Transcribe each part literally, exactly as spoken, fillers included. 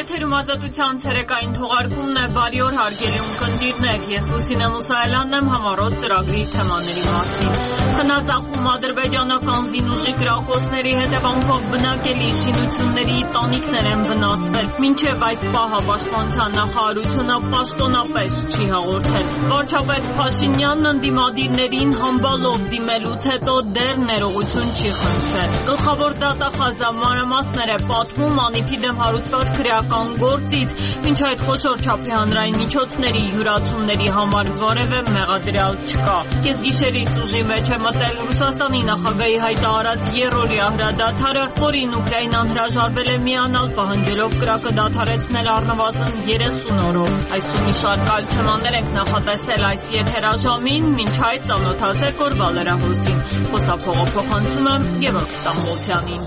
Եթերում ազատության ցերեկային թողարկումն է, բարի օր հարգելի ունկնդիրներ, ես Լուսինե Մուսայելյանն եմ, համառոտ ծրագրի թեմաների մասին։ Քնածախում ադրբեջանական զինուժի կրակոցների հետևանքով բնակելի շինությունների տանիքներ են վնասվել, մինչև այս պահը պաշտպանության նախարարությունը պաշտոնապես չի հաղորդել։ Վարչապետ Փաշինյանն ընդդիմադիրներին համբալով դիմելուց հետո դեռ ներողություն չի խնդրել։ Գլխավոր դատախազը մանրամասներ է պատմում անիվի դեմ հարուցված քրեական գործից, մինչ այդ խոշոր չափի հանրային միջոցների յուրացումների համար որևէ մեղադրյալ չկա։ Կեսգիշերից ուժի մեջ է մտել Ռուսաստանի նախագահի հայտարարած երրորդյա հրադադարը, որին Ուկրաինան հրաժարվել է միանալ, պահանջելով կրակը դադարեցնել առնվազն երեսուն օրով։ Այսօր մի շարք այլ թեմաներ ենք նախատեսել այս եթերաժամին, մինչ այդ ծանոթացեք օրվա լրահոսին։ Խոսափողը փոխանցում եմ Գևորգ Ստամբոլցյանին։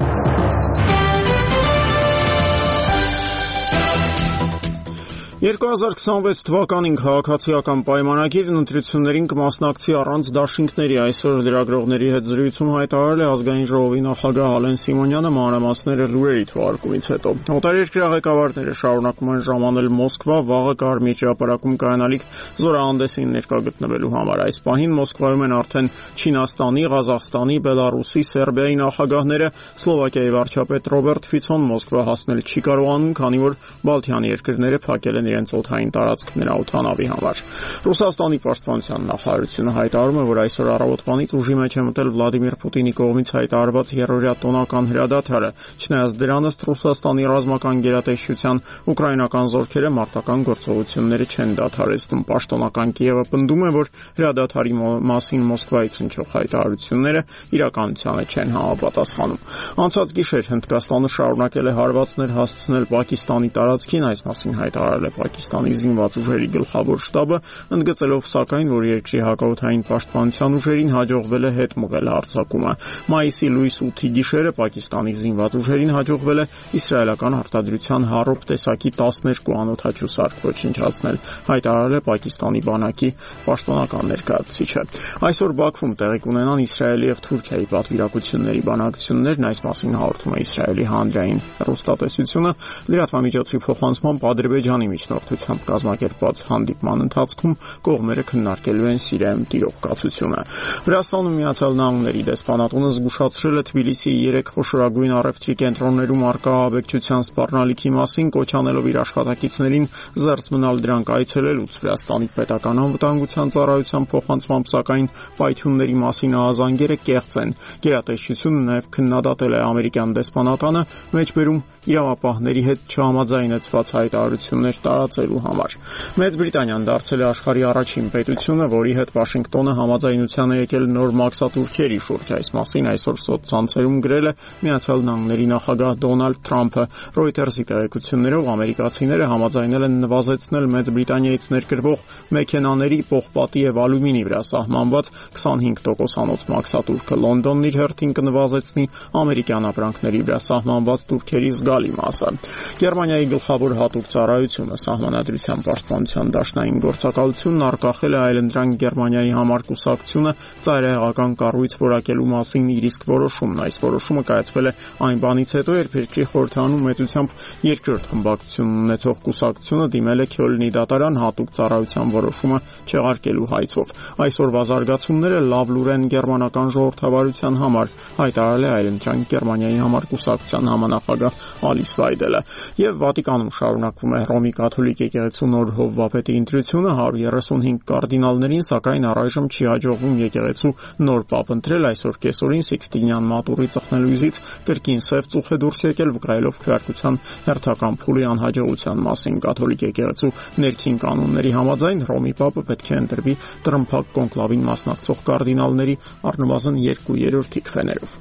երկու հազար քսանվեց թվականին քաղաքացիական պայմանագիրն ընտրություններին կմասնակցի առանց դաշինքների։ Այսօր լրագրողների հետ զրույցում հայտարարել է Ազգային ժողովի նախագահ Ալեն Սիմոնյանը մանրամասները լուրերի թողարկումից հետո։ Օտարերկրյա ղեկավարները շարունակում են ժամանել Մոսկվա վաղը Կարմիր հրապարակում կայանալիք զորահանդեսին ներկա գտնվելու համար։ Այս պահին Մոսկվայում են արդեն Չինաստանի, Ղազախստանի, Բելարուսի, Սերբիայի նախագահները, Սլովակիայի վարչապետ Ռոբերտ Ֆիցոն Մոսկվա հասնել չի կարողանում, քանի որ Բալթյան երկրները փակել են իրենց օդային տարածքները օդանավի համար։ Ռուսաստանի պաշտպանության նախարարությունը հայտարարում է, որ այսօր առավոտվանից ուժի մեջ է մտել Վլադիմիր Պուտինի կողմից հայտարարված երրորդյա տոնական հրադադարը։ Չնայած դրանից Ռուսաստանի ռազմական գերատեսչության ուկրաինական զորքերը մարտական գործողությունները չեն դադարեցնում։ Պաշտոնական Կիևը պնդում է, որ հրադադարի մասին Մոսկվայից հնչող հայտարարությունները իրականությանը չեն համապատասխանում։ Անցած գիշեր Հնդկաստանը շարունակել է հարվածներ հասցնել Պակիստանի տարածքին, այս մասին հայտարարել է Պակիստանի զինված ուժերի գլխավոր շտաբը, ընդգծելով սակայն, որ երկրի հակաօդային պաշտպանության ուժերին հաջողվել է հետ մղել հարձակումը։ Մայիսի լույս ութի գիշերը Պակիստանի զինված ուժերին հաջողվել է իսրայելական արտադրության Հարոբ տեսակի տասներկու անօդաչու սարք ոչնչացնել, հայտարարել է Պակիստանի բանակի պաշտոնական ներկայացուցիչը։ Այսօր Բաքվում տեղի կունենան Իսրայելի եւ Թուրքիայի պատվիրակությունների բանակցություններն, այս մասին հաղորդում է Իսրայելի հանրային հեռուստատեսությունը։ Լրատվամիջոցի փոխանցմամբ Ադրբեջանի միջնորդությամբ կազմակերպված հանդիպման ընթացքում կողմերը քննարկելու են Սիրիայում տիրող կացությունը։ Վրաստանում Միացյալ Նահանգների դեսպանատունը զգուշացրել է Թբիլիսիի երեք խոշորագույն առևտրի կենտրոններում առկա աբեկչության սպառնալիքի մասին, կոչ անելով իր աշխատակիցներին զերծ մնալ դրանք այցելելուց։ Վրաստանի պետական անվտանգության ծառայության փոխանցմամբ սակայն պայթյունների մասին ահազանգերը կեղծ են։ Գերատեսչությունը նաև քննադատել է ամերիկյան դեսպանատանը մեջբերում իրավապահների հետ չհամաձայնեցված հայտարարություններ տարածելու համար։ Մեծ Բրիտանիան դարձել է աշխարհի առաջին պետությունը, որի հետ Վաշինգտոնը համաձայնության է եկել նոր մաքսատուրքերի շուրջ։ Այս մասին այսօր սոցցանցերում գրել է Միացյալ Նահանգների նախագահ Դոնալդ Թրամփը։ Ռոյտերսի տեղեկություններով ամերիկացիները համաձայնել են նվազեցնել Մեծ Բրիտանիայից ներկրվող մեքենաների պողպատի եւ ալյումինի վրա սահմանված քսանհինգ տոկոսանոց մաքսատուրքը։ Լոնդոնն իր հերթին կնվազեցնի ամերիկյան ապրանքների վրա սահմանված տուրքերի զգալի մասը։ Գերմանիայի գլխավոր հատուկ ծառայությունը Սահմանադրության պաշտպանության դաշնային գործակալությունն արկախել է այլընտրանք Գերմանիայի համար կուսակցությունը ծայրահեղական կառույց որակելու մասին իր իսկ որոշումն։ Այս որոշումը կայացվել է այն բանից հետո, երբ երկրի խորհրդանում մեծությամբ երկրորդ խմբակցություն ունեցող կուսակցությունը դիմել է Քյոլնի դատարան հատուկ ծառայության որոշումը չեղարկելու հայցով։ Այսօրվա զարգացումները լավ լուր են գերմանական ժողովրդավարության համար, հայտարարել է այլընտրանք Գերմանիայի համար կուսակցության համանախագահ Ալիս Վայդելը։ Եվ Վատիկանում շարունակվում է Հռոմի կաթոլիկ եկեղեցու նոր հովվապետի ընտրությունը, հարյուր երեսունհինգ կարդինալներին, սակայն առայժմ չի հաջողվում եկեղեցու նոր պապ ընտրել։ Այսօր կեսօրին Սիկստինյան մատուրի ծխնելույզից կրկին սև ծուխ է դուրս եկել, վկայելով քվեարկության հերթական փուլի անհաջողության մասին։ Կաթոլիկ եկեղեցու ներքին կանոնների համաձայն Հռոմի պապը պետք է ընտրվի տրմփակ կոնկլավին մասնակցող կարդինալների առնվազն երկու երրորդի քվեներով։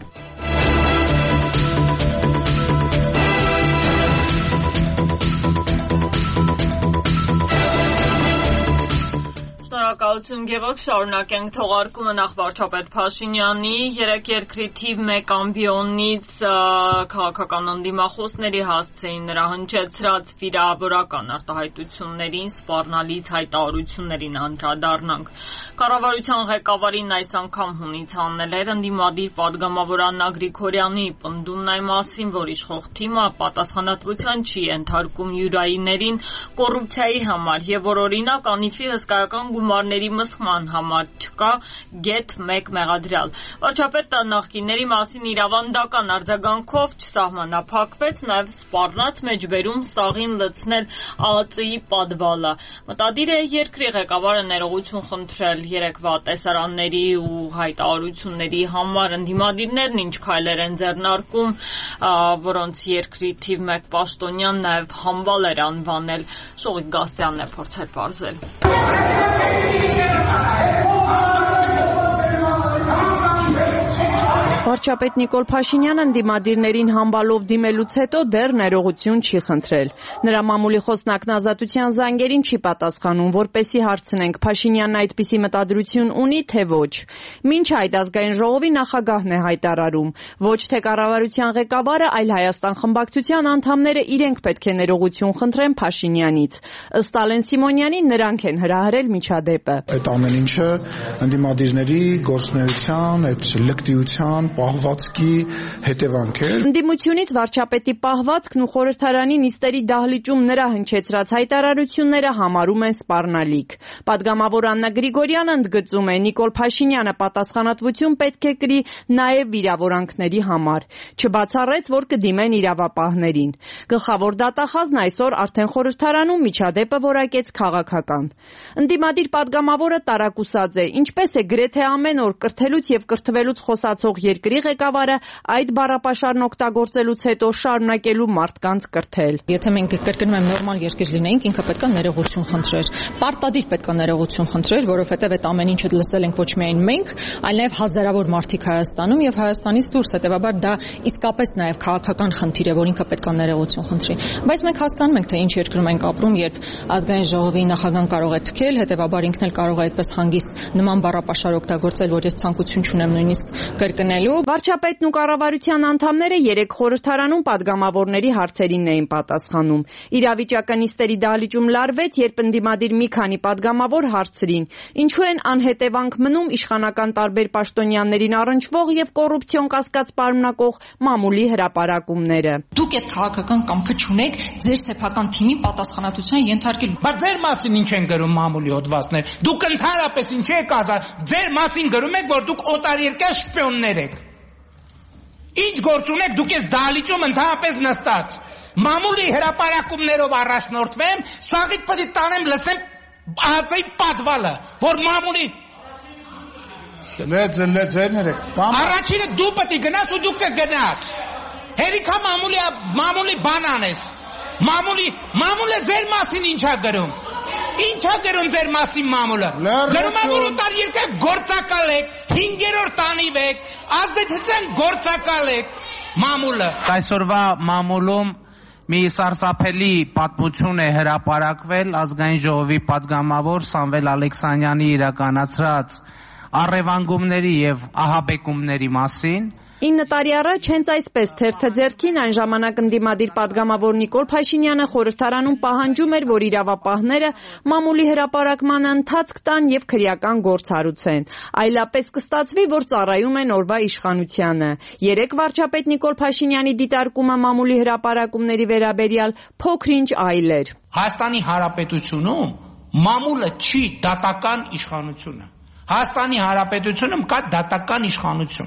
Շնորհակալություն Գևորգ, շարունակենք թողարկումը նախ վարչապետ Փաշինյանի երեք երկրի թիվ մեկ ամբիոնից քաղաքական ընդդիմախոսների հասցեին նրա հնչեցրած վիրավորական արտահայտություններին, սպառնալից հայտարարություններին անդրադառնանք։ Կառավարության ղեկավարին այս անգամ հունից հանել էր ընդդիմադիր պատգամավոր Աննա Գրիգորյանի պնդումն այն մասին, որ իշխող թիմը պատասխանատվության չի ենթարկում յուրայիներին կոռուպցիայի համար եւ որ օրինակ անիֆի հսկայական գումարների մսխման համար չկա գեթ մեկ մեղադրյալ։ Վարչապետը նախկինների մասին իրավանդական արձագանքով չսահմանափակվեց, նաեւ սպառնաց մեջբերում սաղին լցնել ԱԱԾ-ի պատվալը։ Մտադիր է երկրի ղեկավարը ներողություն խնդրել երեկվա տեսարանների ու հայտարարությունների համար, ընդդիմադիրներն ինչ քայլեր են ձեռնարկում, որոնց երկրի թիվ մեկ պաշտոնյան նաեւ համբալ էր անվանել։ Շողիկ Գաստյանն է փորձել պարզել։ Վարչապետ Նիկոլ Փաշինյանը ընդդիմադիրներին համբալով դիմելուց հետո դեռ ներողություն չի խնդրել։ Նրա մամուլի խոսնակն Ազատության զանգերին չի պատասխանում, որպեսզի հարցնենք Փաշինյանն այդպիսի մտադրություն ունի, թե ոչ։ Մինչ այդ ազգային ժողովի նախագահն է հայտարարում, ոչ թե կառավարության ղեկավարը, այլ Հայաստան խմբակցության անդամները իրենք պետք է ներողություն խնդրեն Փաշինյանից։ Ըստ Ալեն Սիմոնյանի, նրանք են հրահրել միջադեպը։ Այդ ամեն ինչը ընդդիմադիրների գործունեության, այդ լկտիության պահվածքի հետևանք է։ Ընդդիմությունից վարչապետի պահվածքն ու խորհրդարանի նիստերի դահլիճում նրա հնչեցրած հայտարարությունները համարում են սպառնալիք։ Պատգամավոր Աննա Գրիգորյանը ընդգծում է, Նիկոլ Փաշինյանը պատասխանատվություն պետք է կրի նաև վիրավորանքների համար։ Չբացառեց, որ կդիմեն իրավապահներին։ Գլխավոր դատախազն այսօր արդեն խորհրդարանում միջադեպը որակեց քաղաքական։ Ընդդիմադիր պատգամավորը տարակուսած է, ինչպես է գրեթե ամեն օր կրթելուց եւ կրթվելուց խոսացող երկրի ղեկավարը այդ բառապաշարն օգտագործելուց հետո շարունակելու մարդկանց կրթել։ Եթե մենք կրկնում եմ նորմալ երկիր լինեինք, ինքը պետք է ներողություն խնդրեր։ Պարտադիր պետք է ներողություն խնդրեր, որովհետև այդ ամեն ինչը լսել ենք ոչ միայն մենք, այլ նաև հազարավոր մարդիկ Հայաստանում եւ Հայաստանից դուրս, հետեւաբար դա իսկապես նաև քաղաքական խնդիր է, որ ինքը պետք է ներողություն խնդրի։ Բայց մենք հասկանում ենք, թե ինչ երկրում ենք ապրում, երբ ազգային ժողովի նախագահան կարող է թքել, հետեւաբար ինքն էլ կարող է այդպես հանգիստ նման բառապաշար օգտագործել, որ ես ցանկություն չունեմ նույնիսկ կրկնելու։ Վարչապետն ու կառավարության անդամները երեք խորհրդարանում պատգամավորների հարցերին էին պատասխանում։ Իրավիճակը նիստերի դահլիճում լարվեց, երբ ընդդիմադիր մի քանի պատգամավոր հարցրին, ինչու են անհետևանք մնում իշխանական տարբեր պաշտոնյաներին առնչվող եւ կոռուպցիոն կասկած պարունակող մամուլի հրապարակումները։ Դուք այդ քաղաքական կամքը չունեք ձեր սեփական թիմի պատասխանատվության ենթարկել։ Բայց ձեր մասին ինչ են գրում մամուլի հոդվածներ։ Դուք ընդհանրապես ինչ եք ասած։ Ձեր մասին գրում եք, որ դուք օտարերկրյա շպիոններ եք։ Ինչ գործ ունեք դուք ես դահլիճում ընդհանրապես նստած։ Մամուլի հրապարակումներով առաջնորդվեմ, սաղից պետք է տանեմ լսեմ ԱԱԾ-ի պատվալը, որ մամուլի Լեզ լեզերներ եք։ Առաջինը դու պետք է գնաս ու դու կգնաս։ Հերիքա մամուլի մամուլի բան անես։ Մամուլի մամուլը ձեր մասին ինչա գրում։ Ինչա գրում ձեր մասին մամուլը։ Գրում է որ ուտար երկը գործակալ եք, հինգերորդ տանիվ եք, ազդեցության գործակալ եք մամուլը։ Այսօրվա մամուլում մի սարսափելի պատմություն է հրապարակվել ազգային ժողովի պատգամավոր Սամվել Ալեքսանյանի իրականացրած առևանգումների եւ ահաբեկումների մասին։ ինը տարի առաջ հենց այսպես թերթը ձեռքին այն ժամանակ ընդդիմադիր պատգամավոր Նիկոլ Փաշինյանը խորհրդարանում պահանջում էր, որ իրավապահները մամուլի հրապարակման ընթացք տան եւ քրեական գործ հարուցեն։ Այլապես կստացվի, որ ծառայում են օրվա իշխանությանը։ Երեք վարչապետ Նիկոլ Փաշինյանի դիտարկումը մամուլի հրապարակումների վերաբերյալ փոքրինչ այլ էր։ Հայաստանի Հանրապետությունում մամուլը չի դատական իշխանությունը։ Հայաստանի Հանրապետությունում կա դատական իշխանություն։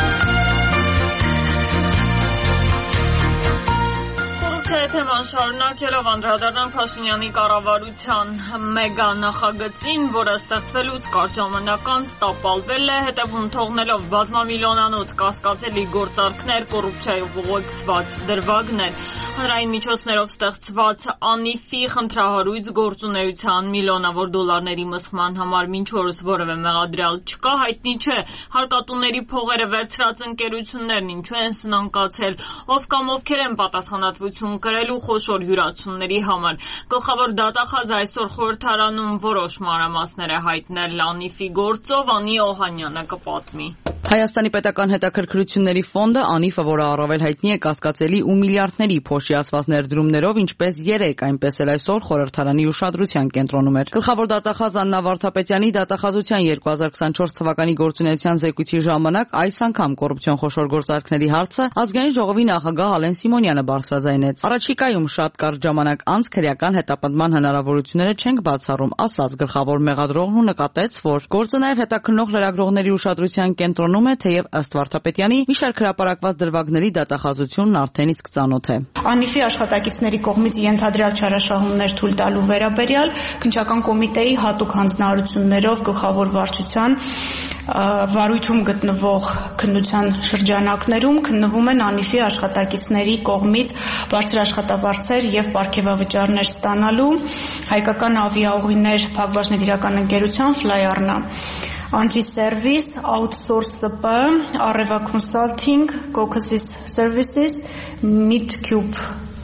Թեման շարունակ Շարունակելով անդրադառնանք Փաշինյանի կառավարության մեգա նախագծին, որը ստեղծվելուց կարճ ժամանակ անց տապալվել է, հետևում թողնելով բազմամիլիոնանոց կասկածելի գործարքներ, կոռուպցիայով ուղեկցված դրվագներ, հանրային միջոցներով ստեղծված ԱՆԻՖ-ի խնդրահարույց գործունեության միլիոնավոր դոլարների մսխման համար մինչ օրս որևէ մեղադրյալ չկա, հայտնի չէ հարկատուների փողերը վերցրած ընկերություններն ինչու են սնանկացել, ով կամ ովքեր են պատասխանատվություն կրելու խոշոր յուրացումների համար։ Գլխավոր դատախազը այսօր խորհրդարանում որոշ մանրամասներ է հայտնել ԱՆԻՖ-ի գործով, Անի Օհանյանը կպատմի։ Հայաստանի պետական հետաքրքրությունների ֆոնդը ԱՆԻՖ-ը, որը առավել հայտնի է կասկածելի ու միլիարդների փոշի ասված ներդրումներով, ինչպես երեկ, այնպես էլ այսօր խորհրդարանի ուշադրության կենտրոնում էր։ Գլխավոր դատախազ Աննա Վարդապետյանի դատախազության երկու հազար քսանչորս թվականի գործունեության զեկույցի ժամանակ այս անգամ կոռուպցիոն խոշոր գործարքների հարցը Ազգային ժողովի նախագահ Ալեն Սիմոնյանը բարձրաձայնեց։ Առաջիկայում շատ կարճ ժամանակ անց քրեական հետապնդման հնարավորությունները չենք բացառում, ասաց գլխավոր մեղադրողն ու նկատեց, որ գործը նաև հետաքննող լրագրողների ուշադրության կենտրոնում է, թեև ըստ Վարդապետյանի մի շարք հրապարակված դրվագների դատախազությունն արդեն իսկ ծանոթ է։ ԱՆԻՖ-ի աշխատակիցների կողմից ենթադրյալ չարաշահումներ թույլ տալու վերաբերյալ քննչական կոմիտեի հատուկ հանձնարարություններով գլխավոր վարչության վարույթում գտնվող քննության շրջանակներում քննվում են ԱՆԻՖ-ի աշխատակիցների կողմից բարձր աշխատավարձեր եւ պարգևավճարներ ստանալու հայկական ավիաուղիներ Փակbaşınet իրական ընկերության Flyarna, Anji Service, Outsource ՍՊ, Areva Consulting, Caucasus Services, Midcube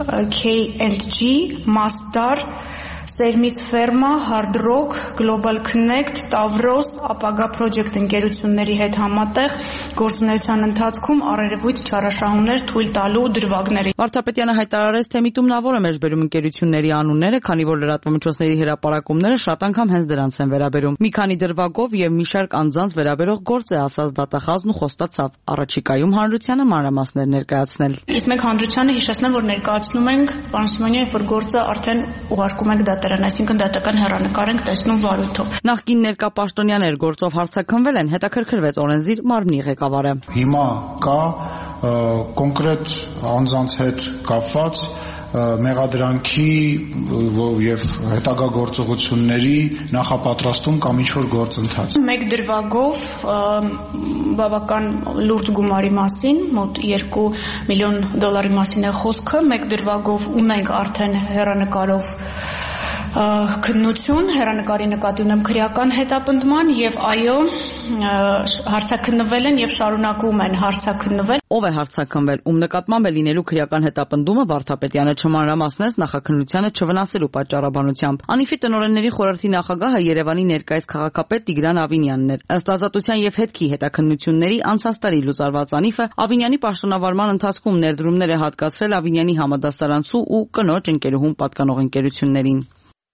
K and G, Masdar, Սերմից Ֆերմա, Hard Rock, Global Connect, Tavros, ապագա Project ընկերությունների հետ համատեղ գործունեության ընթացքում առերևույթ չարաշահումներ թույլ տալու դրվագների։ Վարդապետյանը հայտարարեց, թե միտումնավոր է մեջբերում ընկերությունների անունները, քանի որ լրատվամիջոցների հրապարակումները շատ անգամ հենց դրանց են վերաբերում։ Մի քանի դրվագով եւ մի շարք անձանց վերաբերող գործ է, ասաց դատախազն ու խոստացավ առաջիկայում հանրությանը մանրամասներ ներկայացնել։ Իսկ մենք հանրությանը հիշեցնեմ, որ ներկայացնում ենք, պարոն Սիմոնյան, որ գործը արդեն ուղարկում ենք դատարան, այսինքն դատական հեռանկար ենք տեսնում վարույթով։ Նախկին ներկա պաշտոնյաներ գործով հարցաքնվել են, հետաքրքրվեց օրենսդիր մարմնի ղեկավարը։ Հիմա կա կոնկրետ անձանց հետ կապված մեղադրանքի եւ հետագա գործողությունների նախապատրաստում կամ ինչ-որ գործընթաց։ Մեկ դրվագով բավական լուրջ գումարի մասին, մոտ երկու միլիոն դոլարի մասին է խոսքը, մեկ դրվագով ունենք արդեն հեռանկարով քննություն, հեռանկարի նկատի ունեմ քրեական հետապնդման եւ այո, հարցաքննվել են եւ շարունակում են հարցաքննվել։ Ով է հարցաքննվել, ում նկատմամբ է լինելու քրեական հետապնդումը, Վարդապետյանը չմանրամասնեց նախաքննությանը չվնասելու պատճառաբանությամբ։ ԱՆԻՖ-ի տնօրենների խորհրդի նախագահը Երևանի ներկայիս քաղաքապետ Տիգրան Ավինյանն էր։ Ըստ Ազատության եւ հետքի հետաքննությունների անցած տարի լուծարված ԱՆԻՖ-ը Ավինյանի պաշտոնավարման ընթացքում ներդրումներ է հատկացրել Ավինյանի համադասարանցու ու կնոջ ընկերուհուն պատկանող ընկերություններին։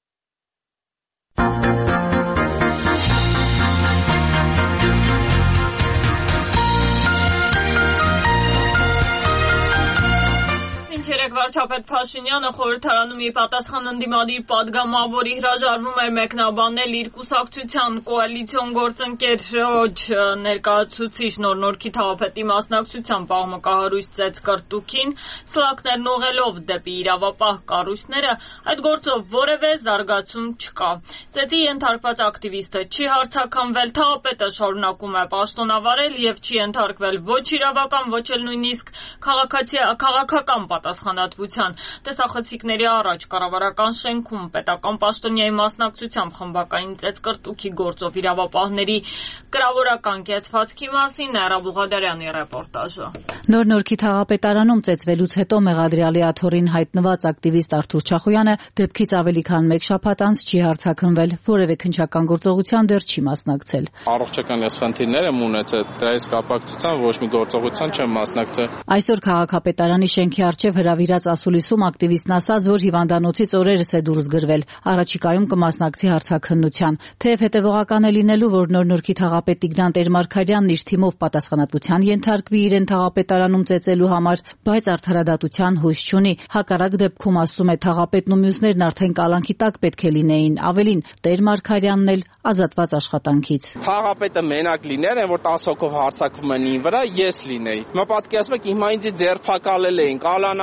Վարչապետ Փաշինյանը խորհրդարանում ի պատասխան ընդդիմադիր պատգամավորի հրաժարվում էր մեկնաբանել իր կուսակցության կոալիցիոն գործընկերոջ ներկայացուցիչ Նոր Նորքի թաղապետի մասնակցությամբ աղմկահարույց ծեծկռտուքին, սլաքներն ուղղելով դեպի իրավապահ կառույցները, այդ գործով որևէ զարգացում չկա։ Ծեծի ենթարկված ակտիվիստը չի հարցաքննվել, թաղապետը շարունակում է պաշտոնավարել եւ չի ենթարկվել ոչ իրավական, ոչ էլ նույնիսկ քաղաքական պատասխանատվության։ Տեսախցիկների առաջ կառավարական շենքում պետական պաշտոնյայի մասնակցությամբ խմբակային ծեծկռտուքի գործով իրավապահների կրավորական կեցվածքի մասին Նայրա Բուղադարյանի ռեպորտաժը։ Նոր Նորքի թաղապետարանում ծեծվելուց հետո մեղադրյալի աթոռին հայտնված ակտիվիստ Արթուր Չախոյանը դեպքից ավելի քան մեկ շաբաթ անց չի հարցաքննվել, որևէ քննչական գործողության դեռ չի մասնակցել։ Առողջական ես խնդիրներ եմ ունեցել, դրանից կապակցությամբ ոչ մի գործողության չեմ մասնակցել։ Այսօր քաղաքապետարանի շենքի առջև հրավիրած ասուլիսում ակտիվիստն ասաց, որ հիվանդանոցից օրերս է դուրս գրվել, առաջիկայում կմասնակցի հարցաքննության։ Թեև հետևողական է լինելու, որ Նոր Նորքի թաղապետ Տիգրան Տեր-Մարգարյանն իր թիմով պատասխանատվության ենթարկվի իրեն թաղապետարանում ծեծելու համար, բայց արդարադատության հույս չունի։ Հակառակ դեպքում, ասում է, թաղապետն ու մյուսներն արդեն կալանքի տակ պետք է լինեին, ավելին Տեր-Մարգարյանն էլ ազատված աշխատանքից։ Թաղապետը մենակ լիներ, այն որ տասը հոգով հարցակվում են ին վրա, ես լինեի։ Հիմա պատկերացնում եք, հիմա ինձ ձերբակալել էին, կալանավորել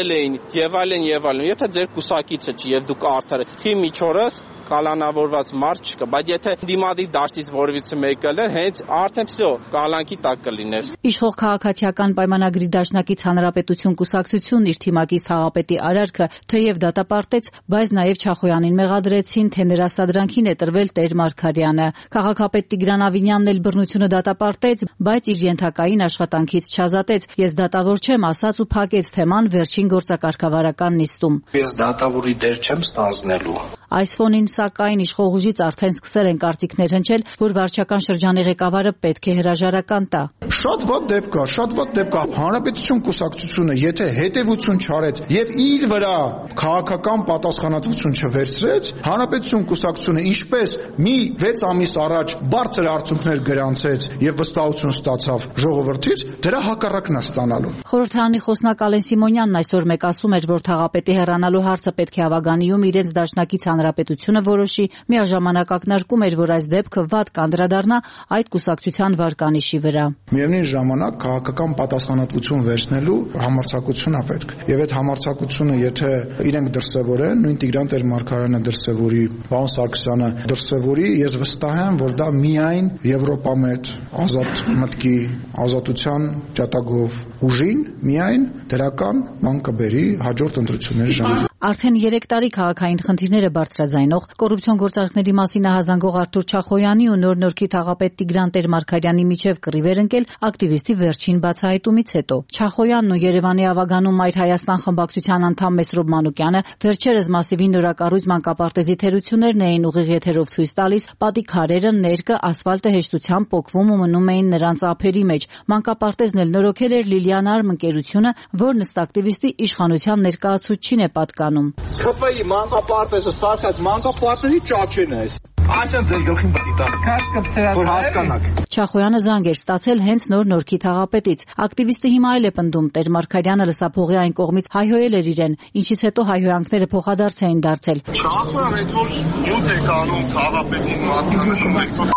խփել էին եւ այլն եւ այլն։ Եթե ձեր կուսակիցը չի եւ դուք արդար եք, միջորս կալանավորված մարդ չկա, բայց եթե դիմադիր դաշտից որևիցե մեկը լեր, հենց արդեն всё կալանքի տակ կլիներ։ Իշխող քաղաքացիական պայմանագրի դաշնակից Հանրապետություն կուսակցությունն իր թիմակից Թաղապետի արարքը թեև դատապարտեց, բայց նաև Չախոյանին մեղադրեցին, թե նրա սադրանքին է տրվել Տեր Մարգարյանը։ Քաղաքապետ Տիգրան Ավինյանն էլ բռնությունը դատապարտեց, բայց իր ենթակային աշխատանքից չազատեց։ Ես դատավոր չեմ ասաց ու փակեց թեման վերջին գործակարգավարական նիստում։ Ես դատավորի դեր չեմ ստանձնելու։ Այս ֆոնին սակայն իշխող ուժից արդեն սկսել են կարծիքներ հնչել, որ վարչական շրջանի ղեկավարը պետք է հրաժարական տա։ Շատ վատ դեպք կա, շատ վատ դեպք կա։ Հանրապետություն կուսակցությունը եթե հետևություն չարեց եւ իր վրա քաղաքական պատասխանատվություն չվերցրեց, Հանրապետություն կուսակցությունը ինչպես մի վեց ամիս առաջ բարձր արդյունքներ գրանցեց եւ վստահություն ստացավ ժողովրդից, դրա հակառակն է ստանալու։ Խորհրդարանի խոսնակ Ալեն Սիմոնյանն այսօր մեկ ասում էր, որ Թաղապետի հեռանալու հարցը պետք է Ավագանիում իրենց դաշնակից Հանրապետությունը որոշի, միաժամանակ ակնարկում էր, որ այս դեպքը վատ կանդրադառնա այդ կուսակցության վարկանիշի վրա։ Միևնույն ժամանակ քաղաքական պատասխանատվություն վերցնելու համարձակություն է պետք։ Եվ այդ համարձակությունը, եթե իրենք դրսևորեն, նույն Տիգրան Տեր-Մարգարյանը դրսևորի, պարոն Սարգսյանը դրսևորի, ես վստահ եմ, որ դա միայն Եվրոպամետ, ազատ մտքի, ազատության ջատագով ուժին միայն դրական բան կբերի հաջորդ ընտրությունների ժամանակ։ Արդեն երեք տարի քաղաքային խնդիրները բարձրաձայնող, կոռուպցիոն գործարքների մասին ահազանգող Արթուր Չախոյանի ու Նոր Նորքի թաղապետ Տիգրան Տեր-Մարգարյանի միջև կռիվ էր ընկել ակտիվիստի վերջին բացահայտումից հետո։ Չախոյանն ու Երևանի Ավագանում Մայր Հայաստան խմբակցության անդամ Մեսրոբ Մանուկյանը վերջերս մասիվի նորակառույց մանկապարտեզի թերություններն էին ուղիղ եթերով ցույց տալիս, պատի քարերը, ներկը, ասֆալտը հեշտությամբ պոկվում ու մնում էին նրանց ափերի մեջ։ Մանկապարտեզն էլ նորոգել էր Լիլիան Արմ ընկերությունը, որն ըստ ակտիվիստի իշխանության ներկայացուցչին է պատկանում։ Քփ-ի մանկապարտեզը սարքած մանկապարտեզի ճաչեն է այս։ Այսինքն ձեր գլխին պետք է տա։ Որ հասկանաք։ Չախոյանը զանգ էր ստացել հենց Նոր Նորքի թաղապետից։ Ակտիվիստը հիմա էլ է պնդում, Տեր-Մարգարյանը լսափողի այն կողմից հայհոյել էր իրեն, ինչից հետո հայհոյանքները փոխադարձ էին դարձել։ Չախոյան այդ որ յուտ է կանում թաղապետին մատնանշում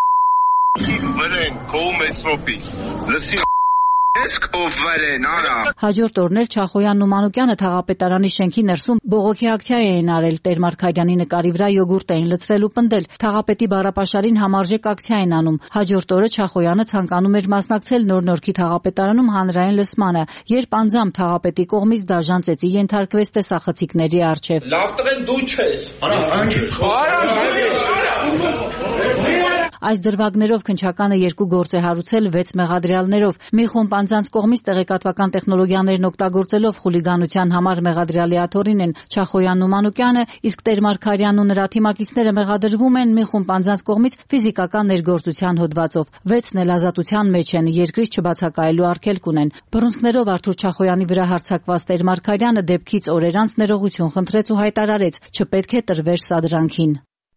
վրեն կողմ Մեսրոպի։ Լսի Հաջորդ օրներ Չախոյանն ու Մանուկյանը թաղապետարանի շենքի ներսում բողոքի ակցիա էին արել, Տեր-Մարգարյանի նկարի վրա յոգուրտ էին լցրել ու պնդել, թաղապետի բառապաշարին համարժեք ակցիա են անում։ Հաջորդ օրը Չախոյանը ցանկանում էր մասնակցել Նոր Նորքի թաղապետարանում հանրային լսմանը, երբ անձամբ թաղապետի կողմից դաժան ծեծի ենթարկվեց տեսախցիկների առջև։ Լավ տղեն դու չես։ Այս դրվագներով քննչականը երկու գործ է հարուցել վեց մեղադրյալներով։ Մի խումբ անձանց կողմից տեղեկատվական տեխնոլոգիաներն օգտագործելով խուլիգանության համար մեղադրյալի աթոռին են Չախոյանն ու Մանուկյանը, իսկ Տեր-Մարգարյանն ու նրա թիմակիցները մեղադրվում են մի խումբ անձանց կողմից ֆիզիկական ներգործության հոդվածով։ Վեցն էլ ազատության մեջ են, երկրից չբացակայելու արգելք ունեն։ Բռունցքներով Արթուր Չախոյանի վրա հարձակված Տեր-Մարգարյանը դեպքից օրեր անց ներողություն խնդրեց ու հայտարարեց՝ չպետք է տրվեր սադրանքին։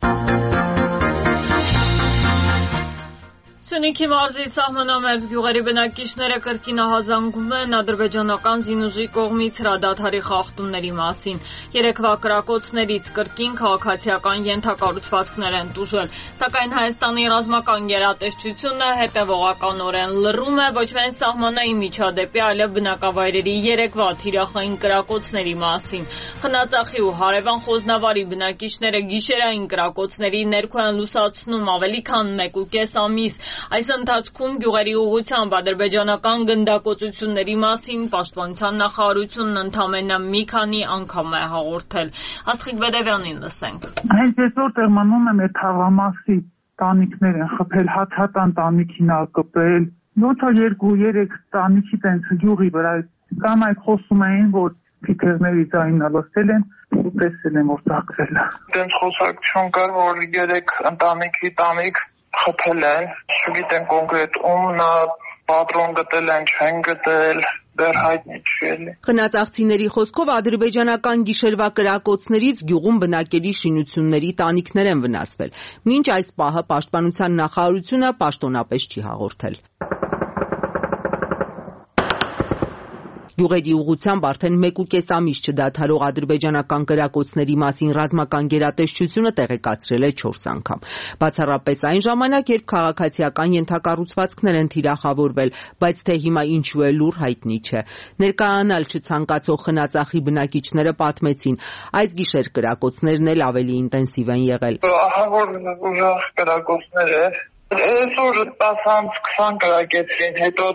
Սյունիքի մարզի սահմանամերձ գյուղերի բնակիչները կրկին ահազանգում են ադրբեջանական զինուժի կողմից հրադադարի խախտումների մասին։ Երեկվա կրակոցներից կրկին քաղաքացիական ենթակառուցվածքներ են տուժել, սակայն Հայաստանի ռազմական գերատեսչությունը հետևողականորեն լռում է ոչ միայն սահմանային միջադեպի, այլև բնակավայրերի երեկվա թիրախային կրակոցների մասին։ Խնածախի ու հարևան Խոզնավարի բնակիչները գիշերային կրակոցների ներքո են լուսացնում ավելի քան մեկ ու կես ամիս։ Այս ընթացքում գյուղերի ուղղությամբ ադրբեջանական գնդակոծությունների մասին Պաշտպանության նախարարությունն ընդամենը մի քանի անգամ է հաղորդել։ Աստղիկ Բեդևյանին լսենք։ Հենց այսօր տեղմանում է մեր թաղամասի տանիքներ են խփել, հացատան տանիքին ակպել, յոթ երկու երեք տանիքի տենց գյուղի վրա կամ այդ խոսում էին, որ փիթերների ձայնը լսել են ու տեսել են, որ ծաղկվել է։ Տենց խոսակցություն կար, որ երեք ընտանիքի տանիք խփել են, չգիտեմ կոնկրետ ում, նա պատրոն գտել են, չեն գտել, դեռ հայտնի չի էլի։ Խնածաղցիների խոսքով ադրբեջանական գիշերվա կրակոցներից գյուղում բնակելի շինությունների տանիքներ են վնասվել։ Մինչ այս պահը Պաշտպանության նախարարությունը պաշտոնապես չի հաղորդել։ Գյուղերի ուղղությամբ արդեն մեկ ու կես ամիս չդադարող ադրբեջանական կրակոցների մասին ռազմական գերատեսչությունը տեղեկացրել է չորս անգամ։ Բացառապես այն ժամանակ, երբ քաղաքացիական ենթակառուցվածքներ են թիրախավորվել, բայց թե հիմա ինչու է լուր հայտնի չէ։ Ներկայանալ չցանկացող խնածախի բնակիչները պատմեցին, այս գիշեր կրակոցներն էլ ավելի ինտենսիվ են եղել։ Ահա որ ուժեղ կրակոցներ է, այսօր տասանց քսան կրակեցին, հետո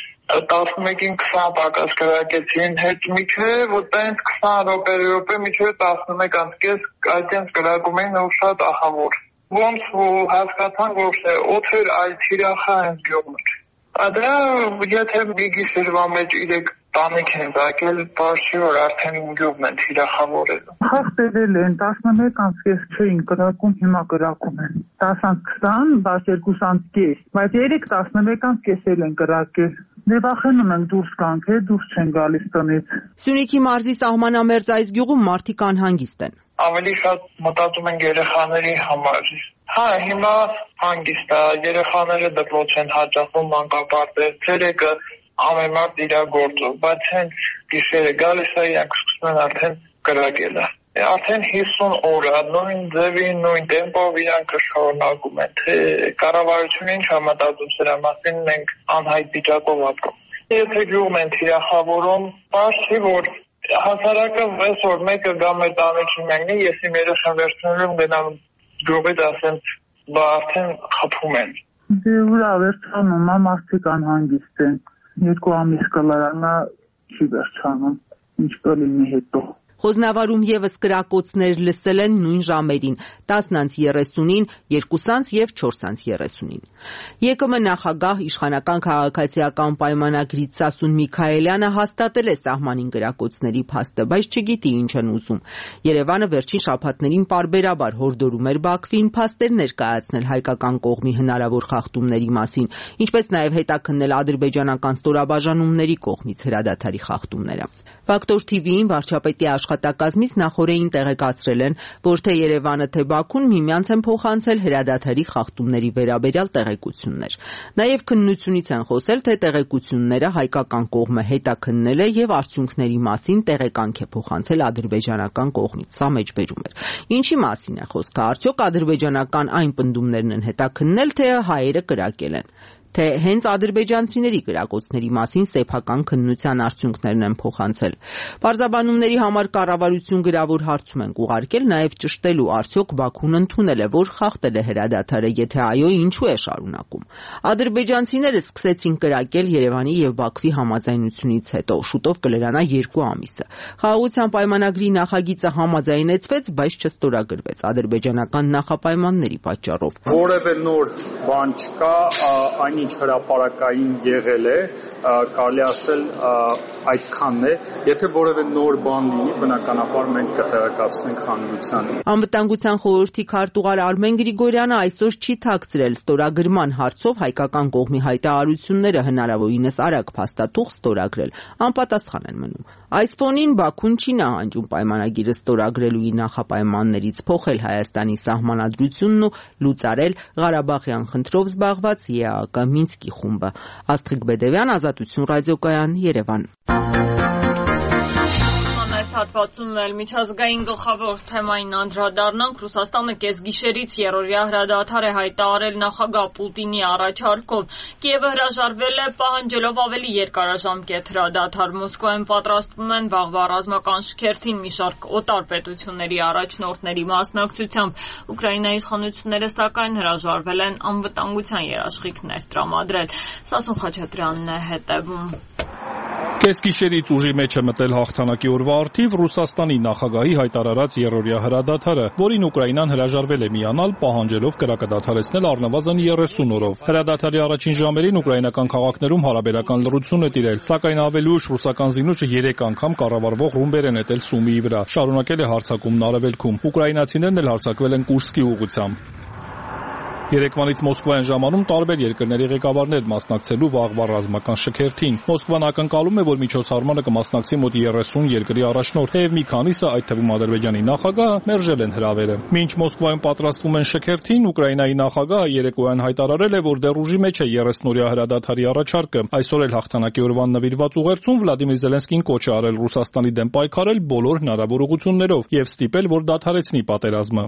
տասնմեկին քսան պակաս կրակեցին, հետ միջև տենց քսան րոպե րոպե միջև տասնմեկ անց այդտենց կրակում էին ու շատ ահավոր։ Ոնց ու հասկացան, որ օթեր այլ թիրախա են գյուղներ։ Ադրա եթե մի գիշերվա մեջ իրեք տանիք են զակել, բաց չի որ արդեն գյուղն են թիրախավորել։ Խախտել են տասնմեկ անց կես չէին կրակում, հիմա կրակում են։ տասանց քսան, բայց երկուս անց կես, բայց երեք տասնմեկ անց կեսել են կրակել։ Նեվախենում ենք դուրս կանք, է դուրս չեն գալիս տնից։ Սյունիքի մարզի սահմանամերձ այս գյուղում մարդիկ անհանգիստ են։ Ավելի շատ մտածում են երեխաների համար։ Հա, հիմա հանգիստ է, երեխաները դպրոց են հաճախում, մանկապարտեզ, ցերեկը ամեն մարդ իր գործով, բայց հենց գիշերը գալիս է, իրանք սկսում են արդեն կրակել է։ Արդեն հիսուն օր է, նույն ձևի, նույն տեմպով իրանք շարունակում են, թե կառավարությունը ինչ է մտածում սրա մասին, մենք անհայտ վիճակով ապրում։ Եթե գյուղն են թիրախավորում, բաց չի որ հասարակը այսօր մեկը գա մեր տանիքի մենի, ես իմ երեխան վերցնելու գնամ գյուղից ասեմ, բա արդեն խփում են։ Դե ուրա վերջանում, մարդիկ անհանգիստ են, երկու ամիս կլարանա չի վերջանում, ինչ կլինի հետո։ Խոզնավարում եւս կրակոցներ լսել են նույն ժամերին՝ տասն անց երեսունին, երկուս անց եւ չորս անց երեսունին։ ԵԿՄ նախագահ իշխանական քաղաքացիական պայմանագրից Սասուն Միքայելյանը հաստատել է սահմանին կրակոցների փաստը, բայց չգիտի ինչ են ուզում։ Երևանը վերջին շաբաթներին պարբերաբար հորդորում էր Բաքվին փաստեր ներկայացնել հայկական կողմի հնարավոր խախտումների մասին, ինչպես նաեւ հետաքննել ադրբեջանական ստորաբաժանումների կողմից հրադադարի խախտումները։ Ֆակտոր թի վիին վարչապետի աշխատակազմից նախորդին տեղեկացրել են, որ թե Երևանը, թե Բաքուն միմյանց են փոխանցել հրադադարի խախտումների վերաբերյալ տեղեկություններ։ Նաև քննությունից են խոսել, թե տեղեկությունները հայկական կողմը հետաքննել է եւ արդյունքների մասին տեղեկանք է փոխանցել ադրբեջանական կողմից։ Սա մեջբերում էր։ Ինչի մասին է խոսքը, արդյոք ադրբեջանական այն պնդումներն են հետաքննել, թե հայերը կրակել են, թե հենց ադրբեջանցիների կրակոցների մասին սեփական քննության արդյունքներն են փոխանցել։ Պարզաբանումների համար կառավարություն գրավոր հարցում են ուղարկել նաև ճշտելու արդյոք Բաքուն ընդունել է, որ խախտել է հրադադարը, եթե այո, ինչու է շարունակում։ Ադրբեջանցիները սկսեցին կրակել Երևանի եւ Բաքվի համաձայնությունից հետո, շուտով կլրանա երկու ամիսը։ Խաղաղության պայմանագրի նախագիծը համաձայնեցվեց, բայց չստորագրվեց ադրբեջանական նախապայմանների պատճառով։ Որևէ նոր բան չկա, այն ինչ հրապարակային եղել է, կարելի ասել այդքանն է, եթե որևէ նոր բան լինի, բնականաբար մենք կտեղեկացնենք հանրությանը։ Անվտանգության խորհրդի քարտուղար Արմեն Գրիգորյանը այսօր չի թաքցրել ստորագրման հարցով հայկական կողմի հայտարարությունները հնարավորինս արագ փաստաթուղթ ստորագրել, անպատասխան են մնում։ Այս ֆոնին Բաքուն չի նահանջում պայմանագիրը ստորագրելու իր նախապայմաններից փոխել Հայաստանի սահմանադրությունն ու լուծարել Ղարաբաղյան խնդրով զբաղված ԵԱՀԿ Մինսկի խումբը։ Աստղիկ Բեդևյան, Ազատություն ռադիոկայան, Երևան։ Այս հատվածում էլ միջազգային գլխավոր թեմային անդրադառնանք։ Ռուսաստանը կեսգիշերից երրորդյա հրադադար է հայտարարել նախագահ Պուտինի առաջարկով։ Կիևը հրաժարվել է, պահանջելով ավելի երկարաժամկետ հրադադար։ Մոսկվայում պատրաստվում են վաղվա ռազմական շքերթին մի շարք օտար պետությունների առաջնորդների մասնակցությամբ։ Ուկրաինայի իշխանությունները սակայն հրաժարվել են անվտանգության երաշխիքներ տրամադրել։ Սասուն Խաչատրյանն է հետևում։ Կեսգիշերից ուժի մեջ է մտել հաղթանակի օրվա առթիվ Ռուսաստանի նախագահի հայտարարած երրորդյա հրադադարը, որին Ուկրաինան հրաժարվել է միանալ, պահանջելով կրակադադարեցնել առնվազն երեսուն օրով։ Հրադադարի առաջին ժամերին ուկրաինական քաղաքներում հարաբերական լռություն է տիրել, սակայն ավելի ուշ ռուսական զինուժը երեք անգամ կառավարվող ռումբեր է նետել Սումիի վրա, շարունակել է հարձակումն արևելքում։ Ուկրաինացիներն էլ հարձակվել են Կուրսկի ուղղությամբ։ Երեկվանից Մոսկվայում ժամանում տարբեր երկրների ղեկավարներ մասնակցելու վաղվա ռազմական շքերթին։ Մոսկվան ակնկալում է, որ միջոցառմանը կմասնակցի մոտ երեսուն երկրի առաջնորդ, թեև մի քանիսը, այդ թվում Ադրբեջանի նախագահը, մերժել են հրավերը։ Մինչ Մոսկվայում պատրաստվում են շքերթին, Ուկրաինայի նախագահը երեկոյան հայտարարել է, որ դեռ ուժի մեջ է երեսնօրյա հրադադարի առաջարկը։ Այսօր էլ հաղթանակի օրվան նվիրված ուղերձում Վլադիմիր Զելենսկին կոչ է արել Ռուսաստանի դեմ պայքարել բոլոր հնարավոր ուղղություններով եւ ստիպել, որ դադարեցնի պատերազմը։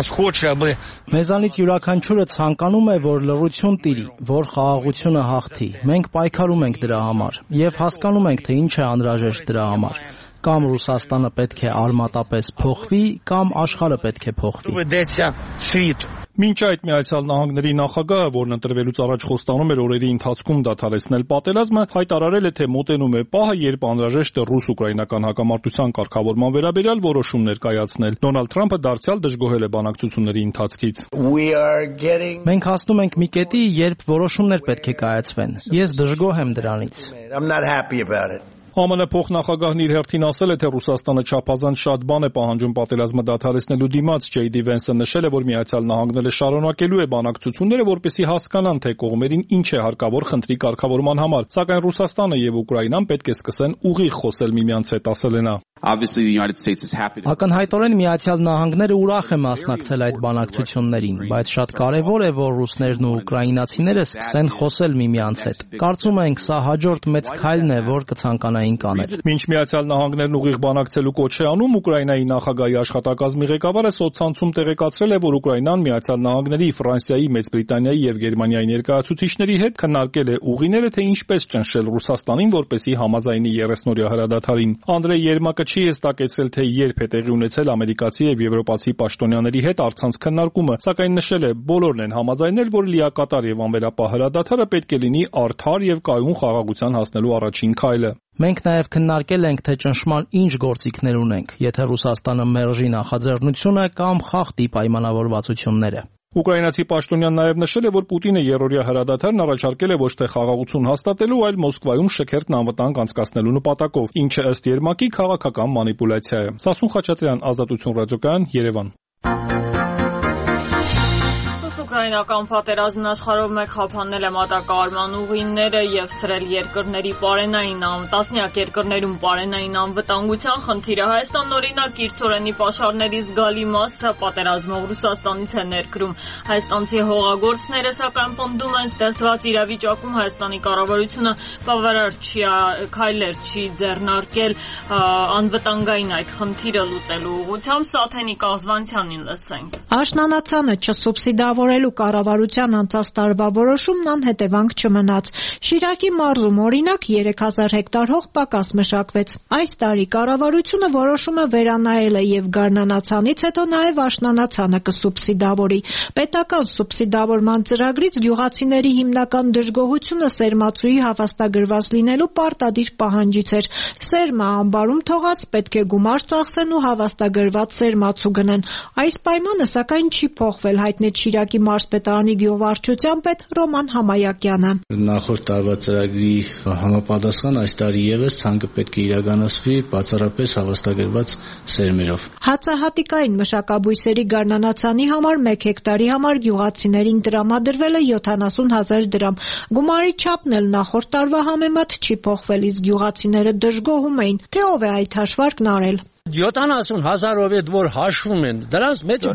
Մեզանից յուրաքանչյուրը ցանկանում է, որ լռություն տիրի, որ խաղաղությունը հաղթի։ Մենք պայքարում ենք դրա համար եւ հասկանում ենք, թե ինչ է անհրաժեշտ դրա համար։ Կամ Ռուսաստանը պետք է արմատապես փոխվի, կամ աշխարհը պետք է փոխվի։ Մինչ այդ Միացյալ Նահանգների նախագահը, որն ընտրվելուց առաջ խոստանում էր օրերի ընթացքում դադարեցնել պատերազմը, հայտարարել է, թե մոտենում է պահը, երբ անհրաժեշտ է ռուս-ուկրաինական հակամարտության կարգավորման վերաբերյալ որոշումներ կայացնել։ Դոնալդ Թրամփը դարձյալ դժգոհել է բանակցությունների ընթացքից։ Մենք հասնում ենք մի կետի, երբ որոշումներ պետք է կայացվեն։ Ես դժգոհ եմ դրանից։ ԱՄՆ փոխնախագահն իր հերթին ասել է, թե Ռուսաստանը չափազանց շատ բան է պահանջում պատերազմը դադարեցնելու դիմաց։ Ջեյ Դի Վենսը նշել է, որ Միացյալ Նահանգները շարունակելու է բանակցությունները, որպեսզի հասկանան, թե կողմերին ինչ է հարկավոր խնդրի կարգավորման համար, սակայն Ռուսաստանը եւ Ուկրաինան պետք է սկսեն ուղիղ խոսել միմյանց հետ, ասել է նա։ Ակնհայտորեն Միացյալ Նահանգները ուրախ է մասնակցել այդ բանակցություններին, բայց շատ կարևոր է, որ ռուսներն ու ուկրաինացիները սկսեն խոսել միմյանց հետ։ Կարծում ենք, սա հաջորդ մեծ քայլն է, որ կցանկանային կանել։ Մինչ Միացյալ Նահանգներն ուղիղ բանակցելու կոչ է անում, Ուկրաինայի նախագահի աշխատակազմի ղեկավարը սոցցանցում տեղեկացրել է, որ Ուկրաինան Միացյալ Նահանգների, Ֆրանսիայի, Մեծ Բրիտանիայի եւ Գերմանիայի ներկայացուցիչների հետ քննարկել է ուղիները, թե ինչպես ճնշել Ռուսաստանին, որպեսզի համաձայնի երեսնօրյա հրադադարին։ Անդրեյ Երմակը չի հստակեցրել, թե երբ է տեղի ունեցել ամերիկացի եւ եվրոպացի պաշտոնյաների հետ առցանց քննարկումը, սակայն նշել է, բոլորն են համաձայնել, որ լիակատար եւ անվերապահ հրադադարը պետք է լինի արդար եւ կայուն խաղաղության հասնելու առաջին քայլը։ Մենք նաև քննարկել ենք, թե ճնշման ինչ գործիքներ ունենք, եթե Ռուսաստանը մերժի նախաձեռնությունը կամ խախտի պայմանավորվածությունները։ Ուկրաինացի պաշտոնյան նաև նշել է, որ Պուտինը երրորդյա հրադադարն առաջարկել է ոչ թե խաղաղություն հաստատելու, այլ Մոսկվայում շքերթն անվտանգ անցկացնելու նպատակով, ինչը ըստ Երմակի քաղաքական մանիպուլյացիա է։ Սասուն Խաչատրյան, Ազատություն ռադիոկայան, Երևան։ Ուկրաինական պատերազմն աշխարհով մեկ խափանել է մատակարարման ուղիները եւ սրել երկրների պարենային տասնյակ երկրներում պարենային անվտանգության խնդիրը։ Հայաստանն օրինակ իր ցորենի պաշարների զգալի մասը պատերազմող Ռուսաստանից է ներկրում։ Հայաստանցի հողագործները սակայն պնդում են, ստեղծված իրավիճակում Հայաստանի կառավարությունը բավարար չի քայլեր չի ձեռնարկել անվտանգային այդ խնդիրը լուծելու ուղղությամբ։ Սաթենիկ Ազվանցյանին լսենք։ Աշնանացանը չսուբսիդավորելու կառավարության անցած տարվա որոշումն անհետևանք չմնաց։ Շիրակի մարզում օրինակ երեք հազար հեկտար հող պակաս մշակվեց։ Այս տարի կառավարությունը որոշումը վերանայել է եւ գարնանացանից հետո նաեւ աշնանացանը կսուբսիդավորի։ Պետական սուբսիդավորման ծրագրից գյուղացիների հիմնական դժգոհությունը սերմացուի հավաստագրված լինելու պարտադիր պահանջից էր։ Սերմը ամբարում թողած պետք է գումար ծախսեն ու հավաստագրված սերմացու գնեն։ Այս պայմանը սակայն չի փոխվել, հայտնեց Շիրակի մարզպետարանի գյուղվարչության պետ Ռոման Համայակյանը։ Նախորդ տարվա ծրագրի համապատասխան այս տարի եւս ցանկը պետք է իրականացվի բացառապես հավաստագրված սերմերով։ Հացահատիկային մշակաբույսերի գարնանացանի համար մեկ հեկտարի համար գյուղացիներին տրամադրվել է յոթանասուն հազար դրամ։ Գումարի չափն էլ նախորդ տարվա համեմատ չի փոխվել, իսկ գյուղացիները դժգոհում էին, թե ով է այդ հաշվարկն արել։ յոթանասուն հազարով այդ որ հաշվում են, դրանց մեջ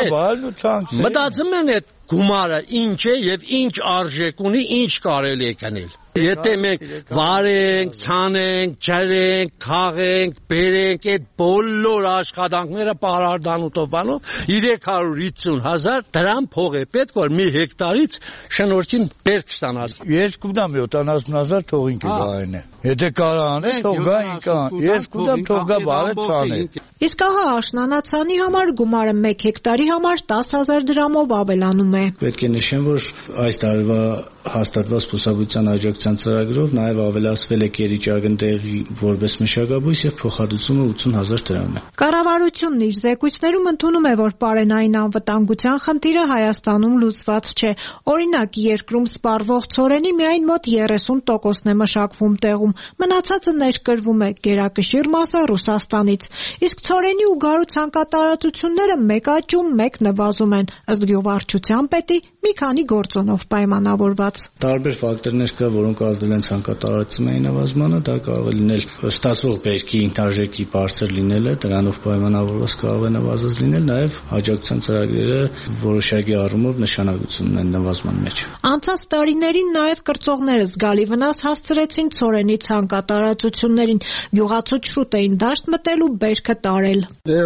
բավարար մտածում են այդ գումարը ինչ է եւ ինչ արժեք ունի, ինչ կարելի է կնել։ Եթե մենք վարենք, ցանենք, ջրենք, քաղենք, բերենք այդ բոլոր աշխատանքները պարարդանուտով բանով երեք հարյուր հիսուն հազար դրամ փող է պետք, որ մի հեկտարից շնորհքին բերք ստանալ։ Երկու դամ յոթանասուն հազար թողինք է գայնը։ Եթե կարա անեն, թող գա ինքան։ Երկու դամ թող գա բարը ցանը։ Իսկ ահա աշնանացանի համար գումարը մեկ հեկտարի համար տասը հազար դրամով ավելանում է։ Պետք է նշեմ, որ այս տարվա հաստատված փոխհատուցության աջակցության ծրագրով նաև ավելացվել է կերիճագնդեղի որպես մշակաբույս եւ փոխհատուցումը ութսուն հազար դրամ է։ Կառավարությունն իր զեկույցներում ընդունում է, որ պարենային անվտանգության խնդիրը Հայաստանում լուծված չէ։ Օրինակ, երկրում սպառվող ցորենի միայն մոտ երեսուն տոկոսն է մշակվում տեղում, մնացածը ներկրվում է, գերակշիռ մասը Ռուսաստանից։ Իսկ ցորենի ու գարու ցանկատարածությունները մեկ աճում, մեկ նվազում են։ Ըստ գյուղվարչության տնպետի մի քանի գործոնով պայմանավորված։ Տարբեր ֆակտորներ կա, որոնք ազդել են ցանկատարածումների նվազմանը, դա կարող է լինել ստացվող բերքի ինտարժեքի բարձր լինելը, դրանով պայմանավորված կարող է նվազած լինել, նաև աջակցության ծրագրերը որոշակի առումով նշանակություն ունեն նվազման մեջ։ Անցած տարիներին նաև կրծողները զգալի վնաս հասցրեցին ցորենի ցանկատարածություններին, գյուղացուց շուտ էին դաշտ մտել ու բերքը տարել։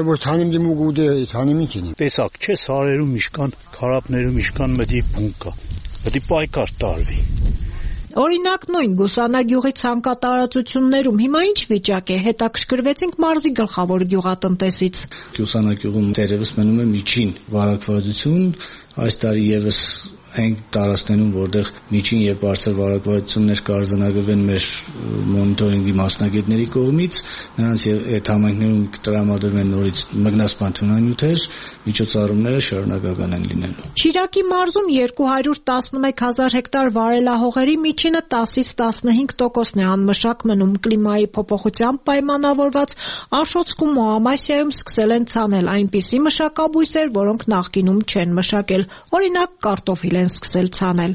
Տեսակ չէ, սարերում իշկան, քարապներում իշկան մտի բուն կա։ Պետք է պայքար տարվի։ Օրինակ նույն Գուսանագյուղի ցանկատարածություններում հիմա ինչ վիճակ է, հետաքրքրվեցինք մարզի գլխավոր գյուղատնտեսից։ Գուսանագյուղում դերևս մնում է միջին վարակվածություն, այս տարի եւս այն տարածքներում, որտեղ միջին եւ բարձր վարակվածություններ կարձանագրվեն մեր մոնիտորինգի մասնագետների կողմից, նրանց այդ համայնքներում կտրամադրվեն նորից մգնասպան թունանյութեր, միջոցառումները շարունակական են լինելու։ Շիրակի մարզում երկու հարյուր տասնմեկ հազար հեկտար վարելահողերի միջինը տասից տասնհինգ տոկոսն է անմշակ մնում։ Կլիմայի փոփոխությամբ պայմանավորված Աշոտսկում ու Ամասիայում սկսել են ցանել այնպիսի մշակաբույսեր, որոնք նախկինում չեն մշակել։ Օրինակ կարտոֆիլ են սկսել ցանել։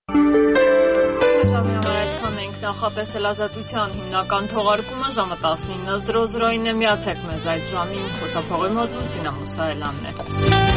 Նախատեսել ազատության հիմնական թողարկումը ժամը տասնինը զրո զրոյին է, միացեք մեզ այդ ժամին, խոսափողի մոտ Լուսինա Մուսայելյանն է։